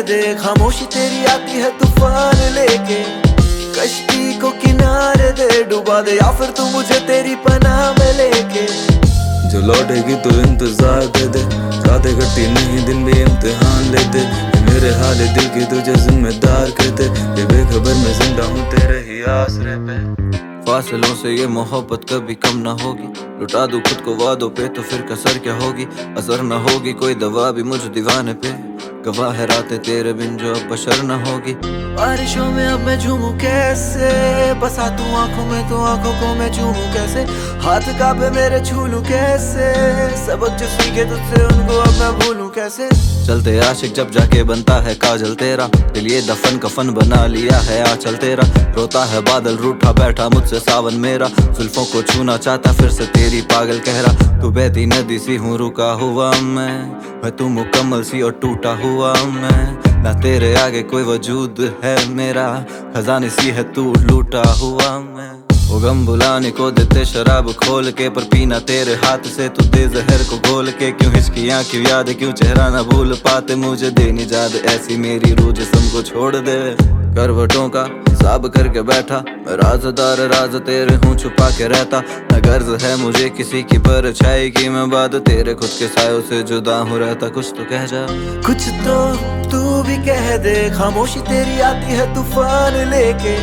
दे, खामोशी तेरी आती है तूफान लेके। कश्ती को किनारे दे, डुबा दे, या फिर तू मुझे तेरी पनाह में लेके। जो लौटेगी तो इंतजार दे दे, रातें कटती नहीं दिन भी इम्तिहान लेते। ये मेरे हाल दिल की तुझे जिम्मेदार कहते, ये बेखबर मैं जिंदा हूँ तेरे ही आसरे पे। फासलों से ये मोहब्बत कभी कम ना होगी, लुटा दूं खुद को वादों पे तो फिर कसर क्या होगी। असर ना होगी कोई दवा भी मुझ दीवाने पे, गवाह है रातें तेरे बिन जो अब बशर न होगी। बारिशों में अब मैं झूमूं कैसे, बसा तू आंखों में तो आंखों को मैं चूमूं कैसे। हाथ कांपे मेरे छू लूं कैसे, सबक जो सीखे तुझसे उनको अब मैं भूलूं कैसे। चलते आशिक जब जाके बनता है काजल तेरा, दिल ये दफन कफन बना लिया है आंचल तेरा। रोता है बादल रूठा बैठा मुझसे सावन मेरा, जुल्फों को छूना चाहता फिर से तेरी पागल कहरा। तू बहती नदी सी हूँ रुका हुआ मैं तू मुकम्मल सी और टूटा हुआ मैं। ना तेरे आगे कोई वजूद है मेरा, खजाने सी है तू लूटा हुआ मैं। वो गम बुलाने को देते शराब खोल के, पर पीना तेरे हाथ से तू दे जहर को घोल के। क्यों हिचकियां क्यों याद क्यों चेहरा ना भूल पाते, मुझे देनी याद ऐसी मेरी रूह जिस्म को छोड़ दे। करवटों का हिसाब करके बैठा मैं राज़दार, राज तेरे हूँ छुपा के रहता। न गर्ज है मुझे किसी की परछाई की, मैं बाद तेरे खुद के सायों से जुदा हूँ रहता। कुछ तो कह जा, कुछ तो तू भी कह दे, खामोशी तेरी आती है तूफान लेके।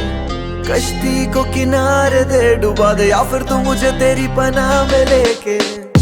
कश्ती को किनारे दे, डुबा दे, या फिर तू मुझे तेरी पनाह में लेके।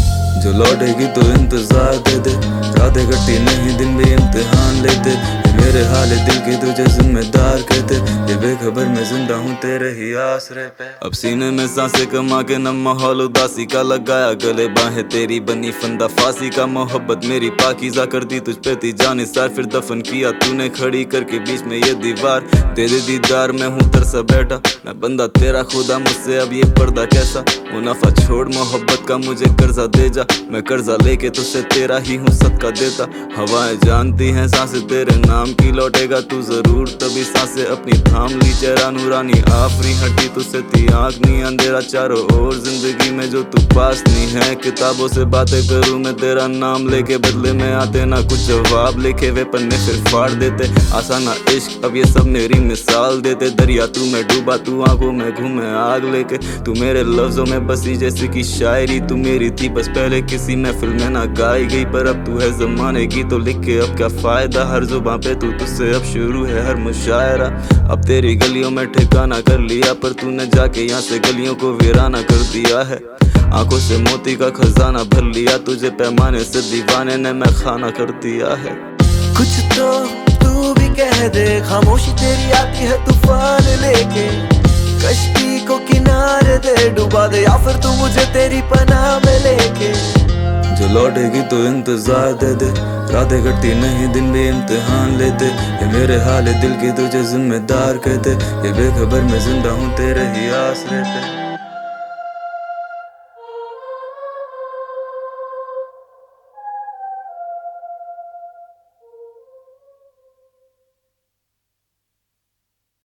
जो लौटेगी तो इंतजार दे दे, रातें कटती नहीं दिन भी इम्तिहान लेते। ये मेरे हाल दिल की तुझे जिम्मेदार कहते, ये बेखबर मैं जिंदा हूँ तेरे ही आसरे पे। अब सीने में सांसें कमा के न माहौल उदासी का लगाया, गले बाहें तेरी बनी फंदा फांसी का। मोहब्बत मेरी पाकीज़ा कर दी तुझ पे थी जानिसार, फिर दफन किया तूने खड़ी करके बीच में ये दीवार। दे दे दीदार मैं हूँ तरसा बैठा, मैं बंदा तेरा खुदा मुझसे अब ये पर्दा कैसा। मुनाफा छोड़ मोहब्बत का मुझे कर्जा दे जा, मैं कर्जा लेके तुझसे तेरा ही हूँ सदका देता। हवाएं जानती हैं सांसें तेरे नाम की, लौटेगा तू जरूर तभी सांसें अपनी थाम ली। चेहरा नूरानी आफरी हटी तुझसे थी आँख नहीं अंधेरा चारों ओर जिंदगी में जो तू पास नहीं है। किताबों से बातें करूँ मैं तेरा नाम लेके, बदले में आते ना कुछ जवाब लिखे वे पन्ने फिर फाड़ देते। आसाना इश्क अब ये सब मेरी मिसाल देते, दरिया तू मैं डूबा तू आंखों में घूमे आग लेके। तू मेरे लफ्जों में बसी जैसे की शायरी, तू मेरी थी बस पहले किसी महफिल में ना गाई गई, पर अब तू है जमाने की तो लिख के अब क्या फायदा। हर जुबां पे तू तुझसे अब शुरू है हर मुशायरा। अब तेरी गलियों में ठिकाना कर लिया, पर तूने जाके यहाँ से गलियों को वीराना कर दिया है। आंखों से मोती का खजाना भर लिया, तुझे पैमाने से दीवाने ने मैं खाना कर दिया है। कुछ तो तू भी कह दे, खामोशी तेरी आती है तूफान लेके। कश्ती को किनारे दे, डुबा दे, या फिर तू मुझे तेरी पनाह में लेके। जो लौटेगी तो इंतजार दे दे, रातें कटती नहीं दिन भी इम्तिहान लेते। ये मेरे हाल दिल की तुझे जिम्मेदार कहते, ये बेखबर मैं जिंदा हूँ तेरे ही आसरे पे।